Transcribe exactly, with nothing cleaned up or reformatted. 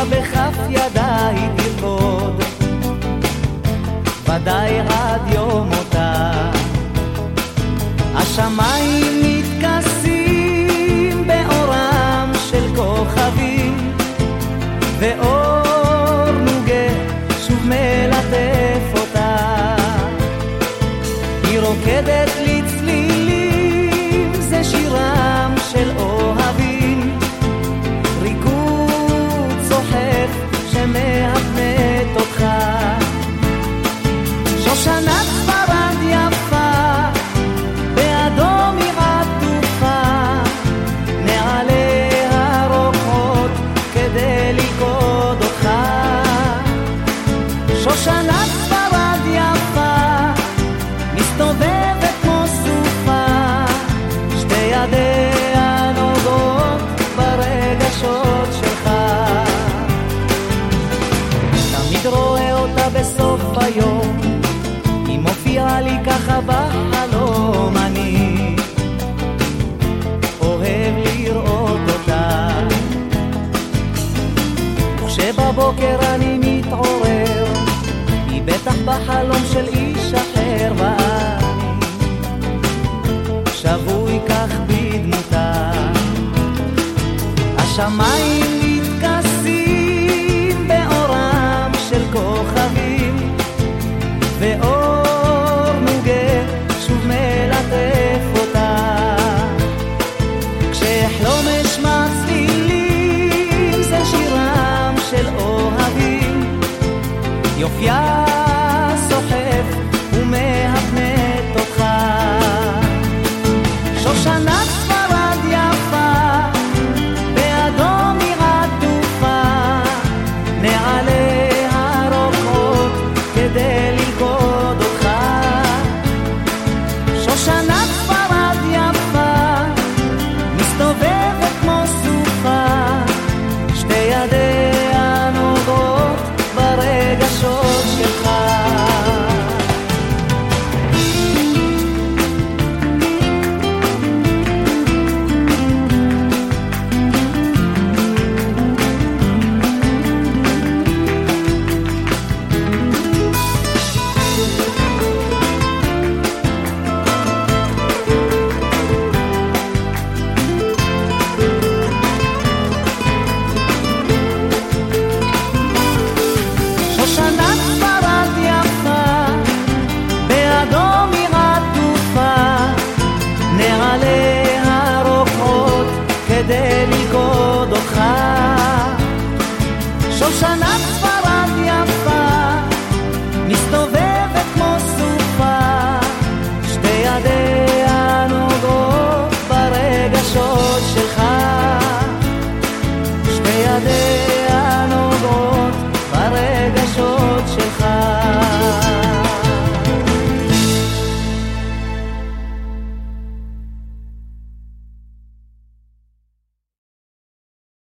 בכף ידיי תרקוד, ודאי עד יום מותה. השמיים מתכסים באורם של כוכבים, ואור נוגה שוב מלטף אותה. היא רוקדת לצלילים, זה שירם של אוהבים, ריקוד צוחק שמהפנת אותך. שושנת ספרד יפה, באדום היא עטופה, נעליה רוקחות כדי ללכוד אותך. שושנת ספרד יפה, מסתובבת כמו סופה, שתי ידיה נוגעות ברגשות שלך. תמיד רואה אותה בסוף היום, היא מופיעה לי ככה בחלום, אני אוהב לראות אותה. וכשבבוקר אני מתעורר, היא בטח בחלום של איש אחר, ואני שבוי כך בדמותה. השמיים מתכסים באורם של כוכבים, ואור נוגה שוב מלטף אותה. כשאחלום אשמע צלילים, זה שירם של אוהבים, יופייה סוחף ומהפנת אותך. שושנת ספרד יפה, באדום היא עטופה, נעליה רוקחות כדי ללכוד אותך. שושנת ספרד יפה, מסתובבת כמו סופה, שתי ידיה נוגעות ברגשות שלך. שושנת ספרד יפה, באדום היא עטופה, נעליה רוקחות כדי ללכוד אותך. שושנת ספרד יפה,